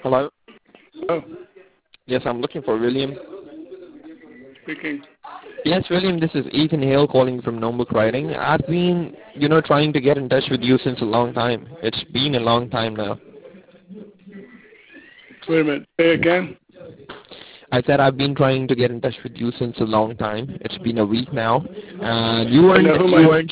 Hello? Oh, Yes, I'm looking for William. speaking. Yes, William, this is Ethan Hale calling from Nomebook Writing. I've been, trying to get in touch with you since a long time. It's been a long time now. Wait a minute. Say again. I said I've been trying to get in touch with you since a long time. It's been a week now. And you I weren't, know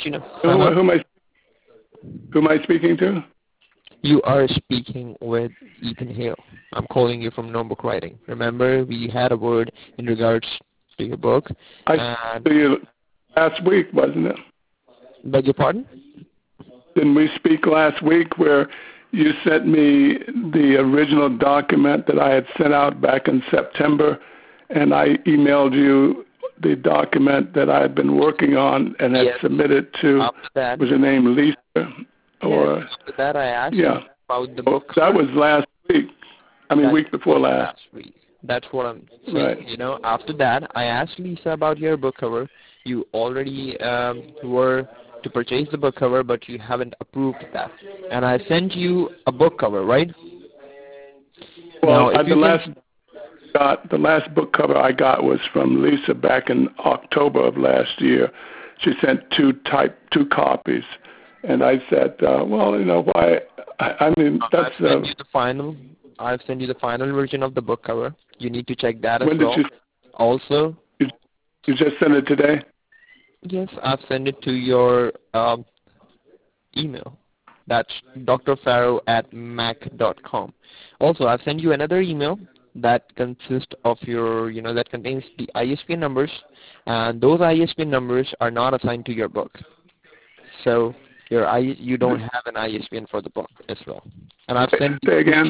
who am I speaking to? You are speaking with Ethan Hale. I'm calling you from Nomebook Writing. Remember, we had a word in regards to your book. I And, saw you last week, wasn't it? beg your pardon? Didn't we speak last week where you sent me the original document that I had sent out back in September, and I emailed you the document that I had been working on and had submitted to, After that, was her name Lisa? Or, after that I asked yeah. you about the book. That was last week. Week before last. Week. That's what I'm saying. Right. After that, I asked Lisa about your book cover. You already were to purchase the book cover, but you haven't approved that. And I sent you a book cover, right? Well, the last book cover I got was from Lisa back in October of last year. She sent two copies, and I said, why? That's I've sent you the final version of the book cover. You need to check that as when well. Did you? Also, you just sent it today? Yes, I've sent it to your email. That's drfarrow@mac.com. Also, I've sent you another email that consists of that contains the ISBN numbers, and those ISBN numbers are not assigned to your book. So you don't have an ISBN for the book as well. And I've sent Say again.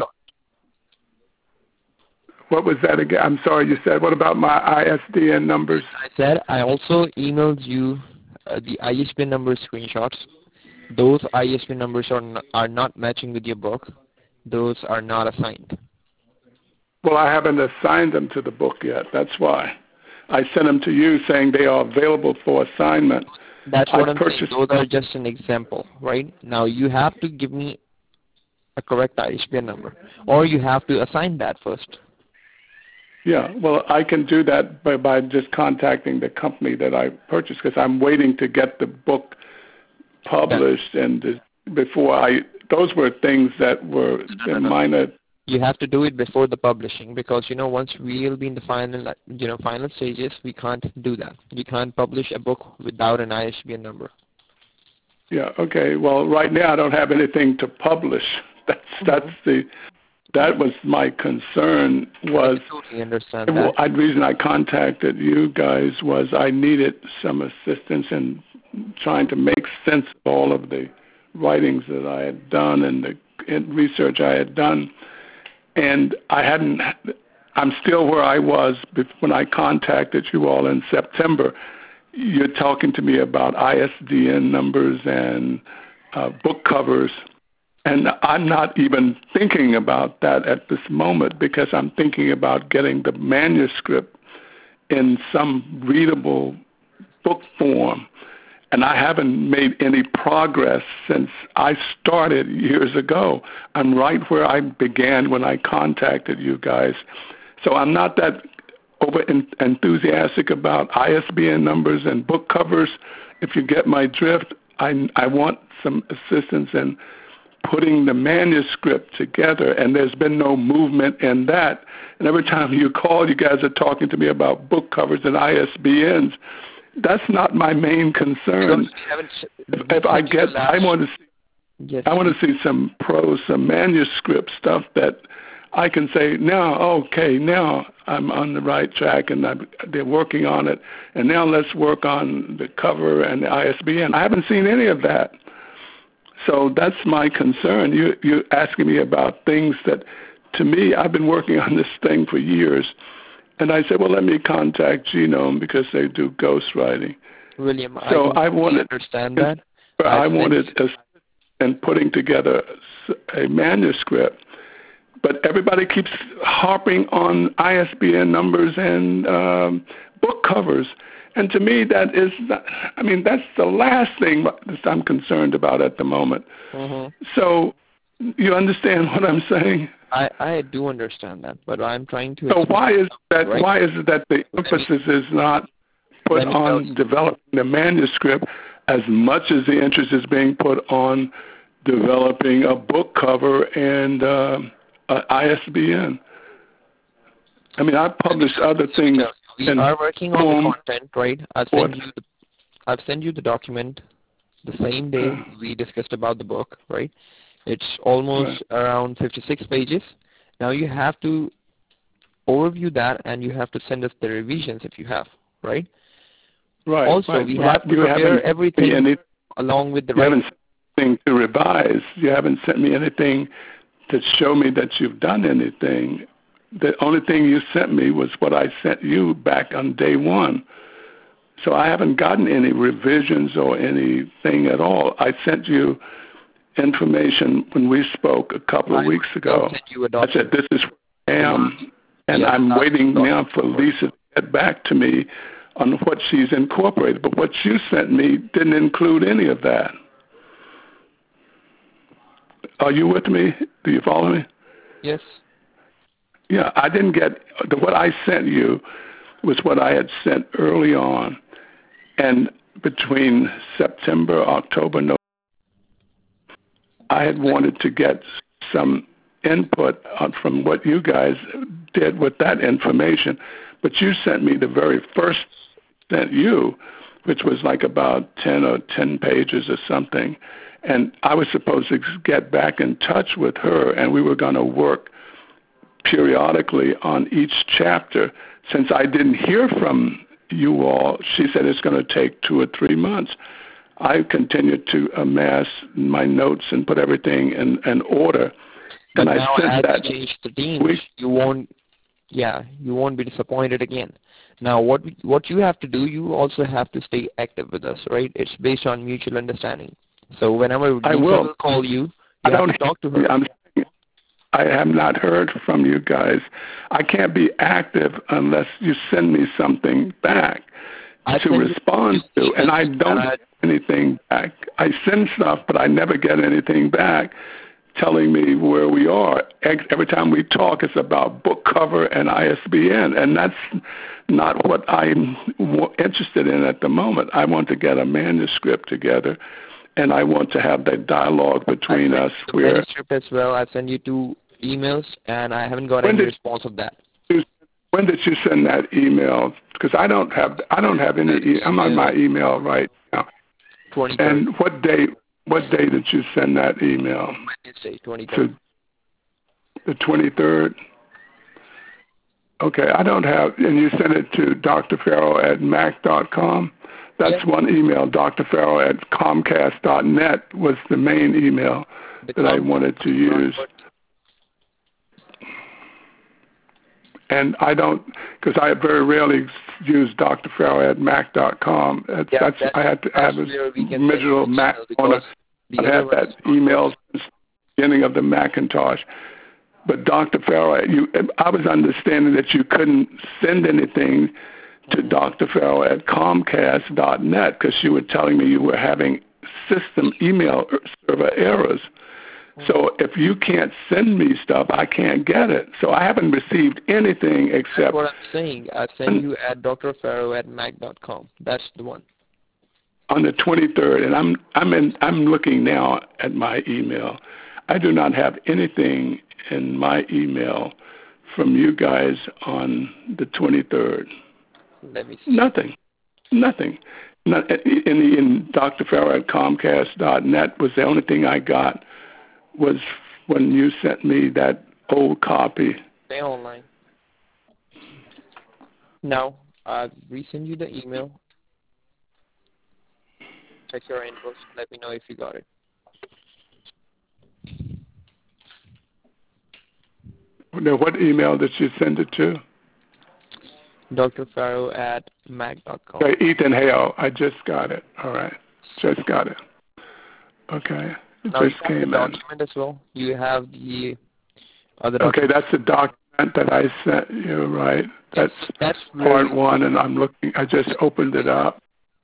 What was that again? I'm sorry, you said, what about my ISBN numbers? I said I also emailed you the ISBN number screenshots. Those ISBN numbers are not matching with your book. Those are not assigned. Well, I haven't assigned them to the book yet. That's why. I sent them to you saying they are available for assignment. That's what I'm saying. Those are just an example, right? Now, you have to give me a correct ISBN number, or you have to assign that first. Yeah, well, I can do that by just contacting the company that I purchased, because I'm waiting to get the book published, and those were things that were minor. You have to do it before the publishing, because once we'll be in the final stages, we can't do that. You can't publish a book without an ISBN number. Yeah. Okay. Well, right now I don't have anything to publish. That was my concern. I totally understand that. The reason I contacted you guys was I needed some assistance in trying to make sense of all of the writings that I had done and the research I had done. And I'm still where I was when I contacted you all in September. You're talking to me about ISBN numbers and book covers, and I'm not even thinking about that at this moment, because I'm thinking about getting the manuscript in some readable book form. And I haven't made any progress since I started years ago. I'm right where I began when I contacted you guys. So I'm not that enthusiastic about ISBN numbers and book covers. If you get my drift, I want some assistance in putting the manuscript together, and there's been no movement in that. And every time you call, you guys are talking to me about book covers and ISBNs. That's not my main concern. I want to see some prose, some manuscript stuff that I can say, now I'm on the right track, and they're working on it, and now let's work on the cover and the ISBN. I haven't seen any of that. So that's my concern. You're asking me about things that, to me, I've been working on this thing for years. And I said, well, let me contact Genome, because they do ghostwriting. William, so I understand that. I wanted and putting together a manuscript. But everybody keeps harping on ISBN numbers and book covers. And to me, that's the last thing that I'm concerned about at the moment. Mm-hmm. So you understand what I'm saying? I do understand that, but I'm trying to So explain, why is that? right? Why is it that the emphasis is not put Let me tell you. on developing the manuscript as much as the interest is being put on developing a book cover and ISBN? I mean, I publish other things We in are working on the poems. content, right? I've sent you the document the same day we discussed about the book, right? It's almost around 56 pages. Now you have to overview that, and you have to send us the revisions if you have, right? Right. Also, Right. we Well, have to you prepare haven't everything along with the you right. haven't sent me anything to revise. You haven't sent me anything to show me that you've done anything. The only thing you sent me was what I sent you back on day one. So I haven't gotten any revisions or anything at all. I sent you information when we spoke a couple of weeks ago. Send you a I said, document. this is where I am, and Yes, I'm waiting document. now for Lisa to get back to me on what she's incorporated. But what you sent me didn't include any of that. Are you with me? Do you follow me? Yes. Yeah, I didn't get what I sent you was what I had sent early on, and between September, October, November, I had wanted to get some input from what you guys did with that information, but you sent me the very first sent you, which was like about 10 pages or something, and I was supposed to get back in touch with her, and we were going to work periodically on each chapter. Since I didn't hear from you all, she said it's going to take 2 or 3 months. I continued to amass my notes and put everything in order. But and now, I sent as that you change the teams, you won't be disappointed again. Now, what you have to do, you also have to stay active with us, right? It's based on mutual understanding. So whenever I Lisa will call you, you have to talk to her. I have not heard from you guys. I can't be active unless you send me something back to respond to, and I don't get anything back. I send stuff, but I never get anything back telling me where we are. Every time we talk, it's about book cover and ISBN, and that's not what I'm interested in at the moment. I want to get a manuscript together, and I want to have that dialogue between us. The manuscript as well. I send you 2 emails, and I haven't got any response of that. When did you send that email? Because I don't have any. I'm on my email right now. 23rd. And what day did you send that email? Wednesday, 23rd. The 23rd. Okay, I don't have, and you sent it to drfarrell@mac.com. That's one email. drfarrell@comcast.net was the main email that I wanted to use. And I don't, because I very rarely use drfarrell@mac.com. I had to have a miserable Mac owner. I've had that email since the beginning of the Macintosh. But Dr. Farrell, I was understanding that you couldn't send anything to Dr. Farrell@comcast.net because you were telling me you were having system email server errors. So if you can't send me stuff, I can't get it. So I haven't received anything except. That's what I'm saying. I send you at drfarrell@mac.com. That's the one. On the 23rd, and I'm looking now at my email. I do not have anything in my email from you guys on the 23rd. Let me see. Nothing. Not in Dr. Farrell@comcast.net was the only thing I got was when you sent me that old copy. Stay online. Now, I've resend you the email. Check your inbox. Let me know if you got it. Now, what email did you send it to? drfarrell@mac.com. Okay, Ethan Hale. I just got it. All right. Just got it. Okay. It now just you have came the in. document as well. You have the other document. Okay, that's the document that I sent you, right? That's part 1, and I'm looking. I just opened it up.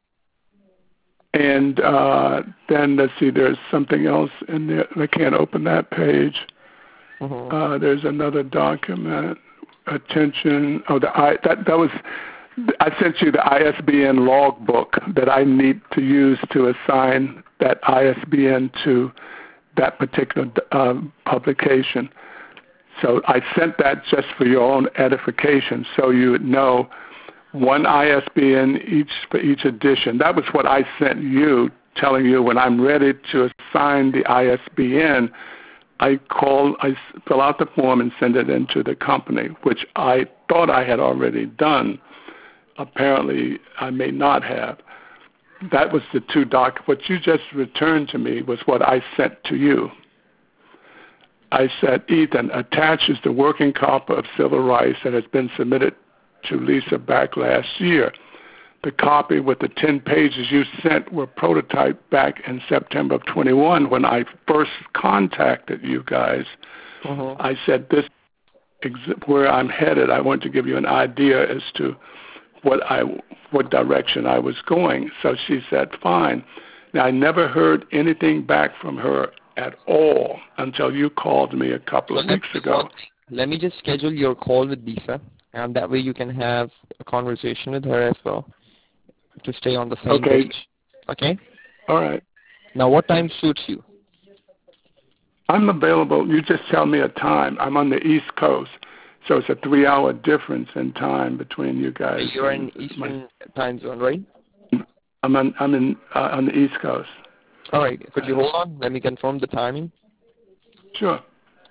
And then, let's see, there's something else in there. I can't open that page. Mm-hmm. There's another document. Attention. Oh, that was. I sent you the ISBN logbook that I need to use to assign that ISBN to that particular publication. So I sent that just for your own edification, so you would know one ISBN for each edition. That was what I sent you, telling you when I'm ready to assign the ISBN, I fill out the form and send it into the company, which I thought I had already done. Apparently, I may not have. That was the two what you just returned to me was what I sent to you. I said, Ethan, attaches the working copy of Civil Rights that has been submitted to Lisa back last year. The copy with the 10 pages you sent were prototyped back in September of 21 when I first contacted you guys. Mm-hmm. I said, this where I'm headed. I want to give you an idea as to what direction I was going. So she said, fine. Now, I never heard anything back from her at all until you called me a couple of weeks ago. Let me just schedule your call with Lisa, and that way you can have a conversation with her as well to stay on the same page. Okay? All right. Now, what time suits you? I'm available. You just tell me a time. I'm on the East Coast, so it's a 3-hour difference in time between you guys. You're in Eastern time zone, right? I'm on the East Coast. All right. Could you hold on? Let me confirm the timing. Sure.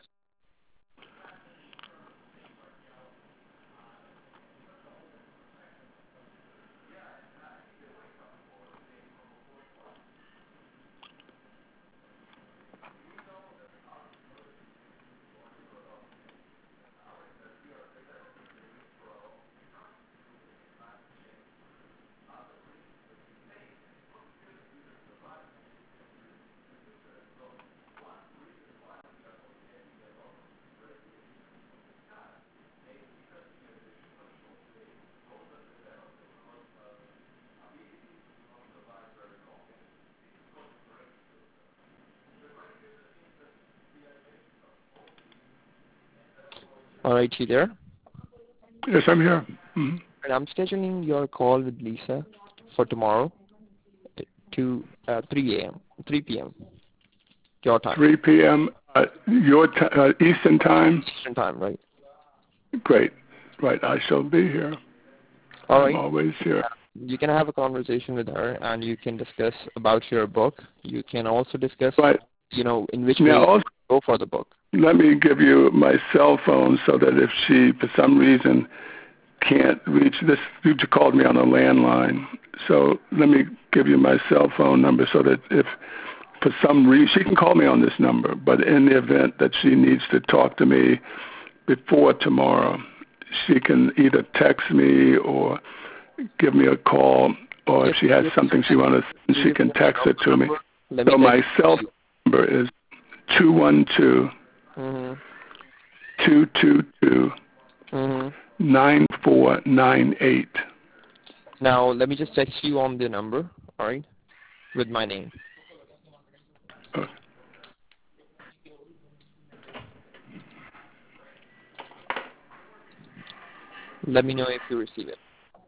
All right, you there? Yes, I'm here. Mm-hmm. And I'm scheduling your call with Lisa for tomorrow to 3 p.m. your time. 3 p.m. Your Eastern time? Eastern time, right? Great. Right, I shall be here. All right. I'm always here. You can have a conversation with her, and you can discuss about your book. You can also discuss, in which way also, you go for the book. Let me give you my cell phone so that if she, for some reason, can't reach this, you called me on a landline. So let me give you my cell phone number so that if for some reason, she can call me on this number, but in the event that she needs to talk to me before tomorrow, she can either text me or give me a call, or if she has something she wants to send, she can text it to me. So my cell phone number is 212 222 9498. Now, let me just text you on the number, all right, with my name. Let me know if you receive it.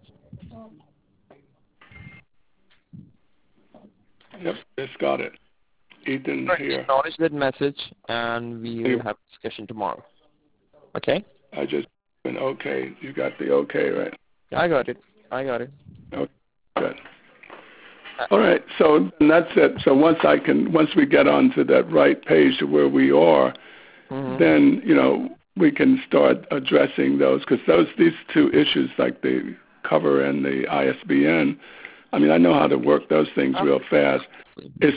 Yep, just got it. Ethan here. Acknowledge that message, and we will have a discussion tomorrow. Okay? I just went okay. You got the okay, right? I got it. Okay, good. All right, so that's it. So once we get onto that right page to where we are, then we can start addressing those, because these two issues, like the cover and the ISBN, I mean, I know how to work those things real fast. It's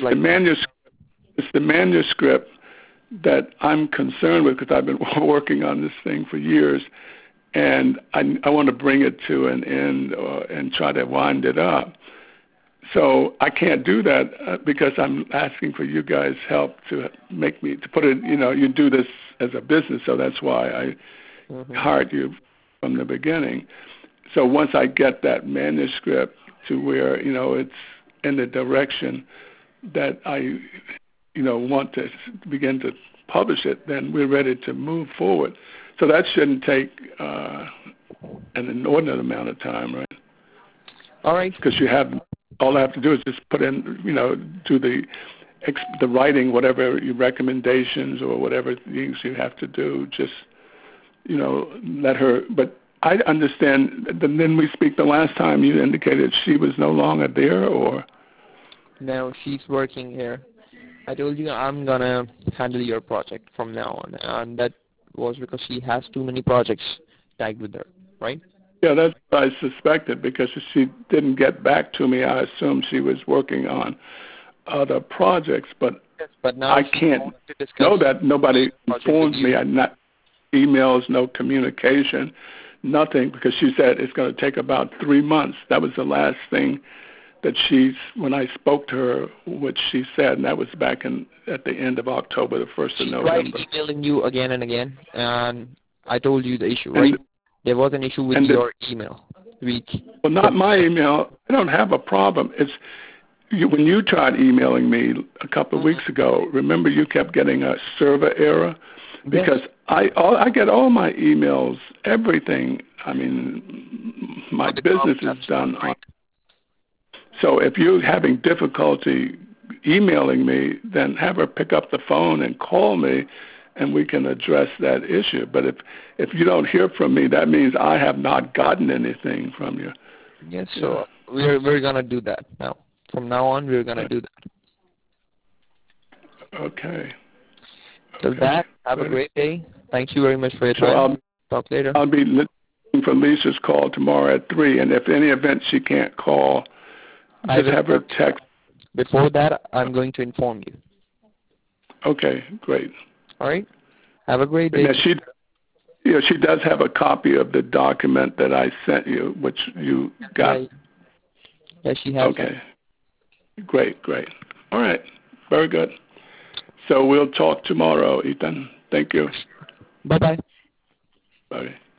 the manuscript that I'm concerned with, because I've been working on this thing for years, and I want to bring it to an end and try to wind it up. So I can't do that because I'm asking for you guys' help to put it, you do this as a business, so that's why I hired you from the beginning. So once I get that manuscript to where, it's in the direction that I, want to begin to publish it, then we're ready to move forward. So that shouldn't take an inordinate amount of time, right? All right. Because all I have to do is just put in, do the writing, whatever your recommendations or whatever things you have to do, just, let her. But I understand, then we speak the last time you indicated she was no longer there, or? No, she's working here. I told you I'm going to handle your project from now on, and that was because she has too many projects tagged with her, right? Yeah, that's what I suspected, because if she didn't get back to me, I assumed she was working on other projects, but Yes, but now I can't know that. Nobody informed me. Not emails, no communication, nothing, because she said it's going to take about 3 months. That was the last thing that when I spoke to her, which she said, and that was back at the end of October, the 1st of November. She tried emailing you again and again, and I told you the issue, right? There was an issue with your email. Well, not my email. I don't have a problem. It's when you tried emailing me a couple of weeks ago, remember you kept getting a server error? Because I get all my emails, everything. I mean, my business is done on. So if you're having difficulty emailing me, then have her pick up the phone and call me, and we can address that issue. But if you don't hear from me, that means I have not gotten anything from you. Yes, so we're going to do that now. From now on, we're going to do that. Okay. So that, have a great day. Thank you very much for your time. Talk later. I'll be listening for Lisa's call tomorrow at 3, and if any event she can't call, just have her text. Before that, I'm going to inform you. Okay, great. All right. Have a great day. And she does have a copy of the document that I sent you, which you got. Yes, she has. Okay. Great. All right. Very good. So we'll talk tomorrow, Ethan. Thank you. Bye-bye. Bye.